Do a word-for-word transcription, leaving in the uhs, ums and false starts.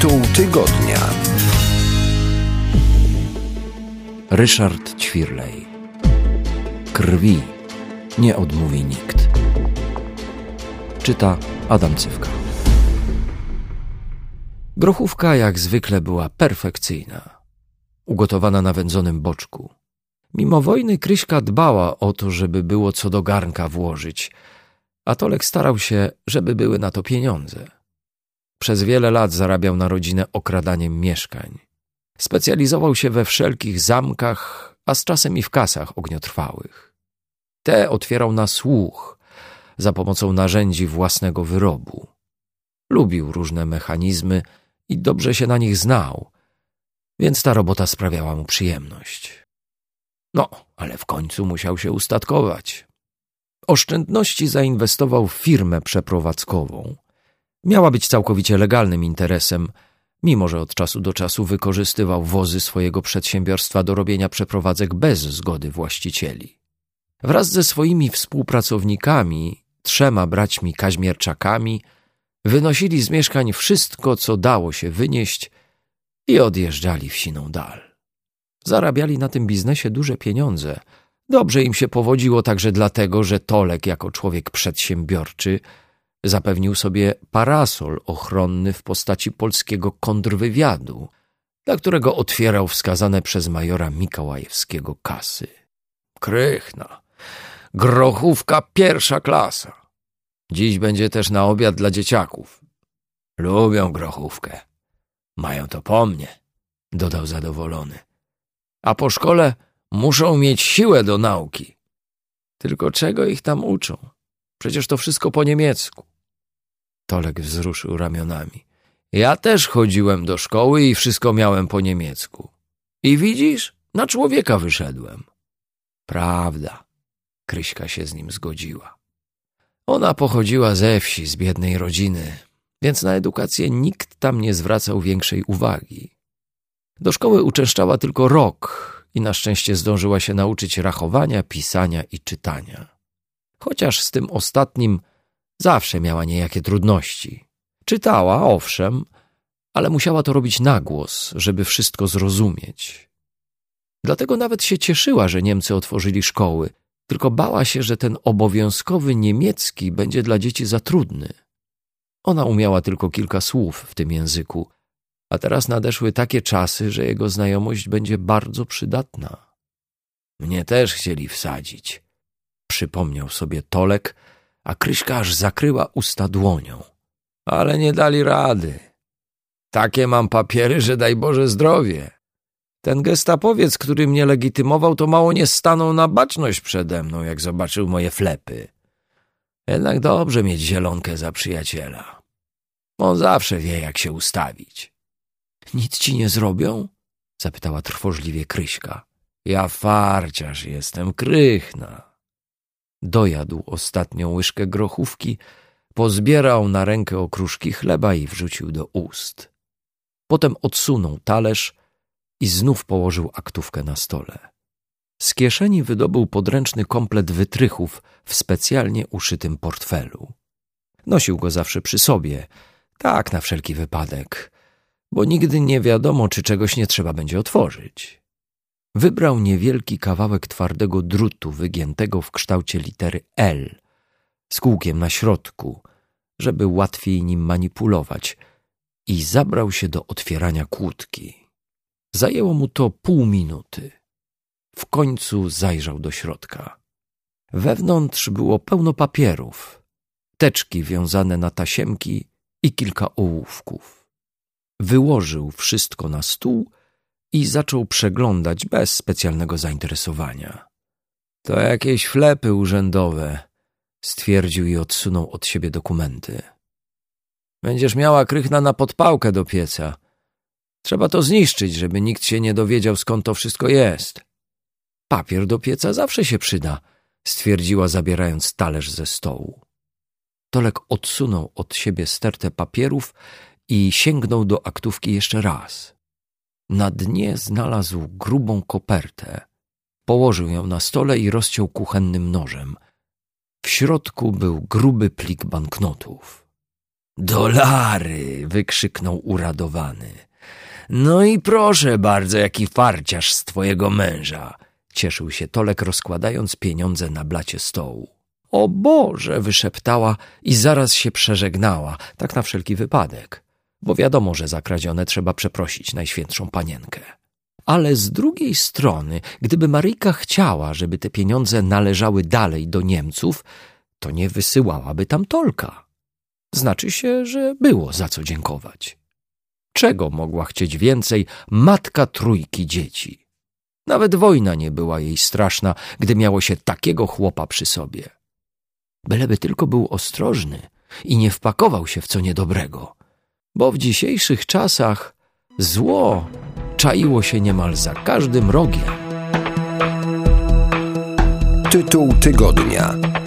Tytuł tygodnia. Ryszard Ćwirlej. Krwi nie odmówi nikt. Czyta Adam Cywka. Grochówka jak zwykle była perfekcyjna. Ugotowana na wędzonym boczku. Mimo wojny Kryśka dbała o to, żeby było co do garnka włożyć, a Tolek starał się, żeby były na to pieniądze. Przez wiele lat zarabiał na rodzinę okradaniem mieszkań. Specjalizował się we wszelkich zamkach, a z czasem i w kasach ogniotrwałych. Te otwierał na słuch, za pomocą narzędzi własnego wyrobu. Lubił różne mechanizmy i dobrze się na nich znał, więc ta robota sprawiała mu przyjemność. No, ale w końcu musiał się ustatkować. Oszczędności zainwestował w firmę przeprowadzkową. Miała być całkowicie legalnym interesem, mimo że od czasu do czasu wykorzystywał wozy swojego przedsiębiorstwa do robienia przeprowadzek bez zgody właścicieli. Wraz ze swoimi współpracownikami, trzema braćmi Kaźmierczakami, wynosili z mieszkań wszystko, co dało się wynieść i odjeżdżali w siną dal. Zarabiali na tym biznesie duże pieniądze. Dobrze im się powodziło także dlatego, że Tolek jako człowiek przedsiębiorczy zapewnił sobie parasol ochronny w postaci polskiego kontrwywiadu, dla którego otwierał wskazane przez majora Mikołajewskiego kasy. Krychna, grochówka pierwsza klasa. Dziś będzie też na obiad dla dzieciaków. Lubią grochówkę. Mają to po mnie, dodał zadowolony. A po szkole muszą mieć siłę do nauki. Tylko czego ich tam uczą? Przecież to wszystko po niemiecku. Tolek wzruszył ramionami. Ja też chodziłem do szkoły i wszystko miałem po niemiecku. I widzisz, na człowieka wyszedłem. Prawda, Kryśka się z nim zgodziła. Ona pochodziła ze wsi, z biednej rodziny, więc na edukację nikt tam nie zwracał większej uwagi. Do szkoły uczęszczała tylko rok i na szczęście zdążyła się nauczyć rachowania, pisania i czytania. Chociaż z tym ostatnim zawsze miała niejakie trudności. Czytała, owszem, ale musiała to robić na głos, żeby wszystko zrozumieć. Dlatego nawet się cieszyła, że Niemcy otworzyli szkoły, tylko bała się, że ten obowiązkowy niemiecki będzie dla dzieci za trudny. Ona umiała tylko kilka słów w tym języku, a teraz nadeszły takie czasy, że jego znajomość będzie bardzo przydatna. Mnie też chcieli wsadzić, przypomniał sobie Tolek, a Kryśka aż zakryła usta dłonią. Ale nie dali rady. Takie mam papiery, że daj Boże zdrowie. Ten gestapowiec, który mnie legitymował, to mało nie stanął na baczność przede mną, jak zobaczył moje flepy. Jednak dobrze mieć Zielonkę za przyjaciela. On zawsze wie, jak się ustawić. Nic ci nie zrobią? Zapytała trwożliwie Kryśka. Ja farciarz jestem, Krychna. Dojadł ostatnią łyżkę grochówki, pozbierał na rękę okruszki chleba i wrzucił do ust. Potem odsunął talerz i znów położył aktówkę na stole. Z kieszeni wydobył podręczny komplet wytrychów w specjalnie uszytym portfelu. Nosił go zawsze przy sobie, tak na wszelki wypadek, bo nigdy nie wiadomo, czy czegoś nie trzeba będzie otworzyć. Wybrał niewielki kawałek twardego drutu wygiętego w kształcie litery L, z kółkiem na środku, żeby łatwiej nim manipulować, i zabrał się do otwierania kłódki. Zajęło mu to pół minuty. W końcu zajrzał do środka. Wewnątrz było pełno papierów, teczki wiązane na tasiemki i kilka ołówków. Wyłożył wszystko na stół i zaczął przeglądać bez specjalnego zainteresowania. To jakieś flepy urzędowe, stwierdził i odsunął od siebie dokumenty. Będziesz miała, Krychna, na podpałkę do pieca. Trzeba to zniszczyć, żeby nikt się nie dowiedział, skąd to wszystko jest. Papier do pieca zawsze się przyda, stwierdziła, zabierając talerz ze stołu. Tolek odsunął od siebie stertę papierów i sięgnął do aktówki jeszcze raz. Na dnie znalazł grubą kopertę. Położył ją na stole i rozciął kuchennym nożem. W środku był gruby plik banknotów. Dolary! Wykrzyknął uradowany. No i proszę bardzo, jaki farciarz z twojego męża! Cieszył się Tolek, rozkładając pieniądze na blacie stołu. O Boże! Wyszeptała i zaraz się przeżegnała, tak na wszelki wypadek, bo wiadomo, że za kradzione trzeba przeprosić Najświętszą Panienkę. Ale z drugiej strony, gdyby Maryjka chciała, żeby te pieniądze należały dalej do Niemców, to nie wysyłałaby tam Tolka. Znaczy się, że było za co dziękować. Czego mogła chcieć więcej matka trójki dzieci? Nawet wojna nie była jej straszna, gdy miało się takiego chłopa przy sobie. Byleby tylko był ostrożny i nie wpakował się w co niedobrego, bo w dzisiejszych czasach zło czaiło się niemal za każdym rogiem. Tytuł tygodnia.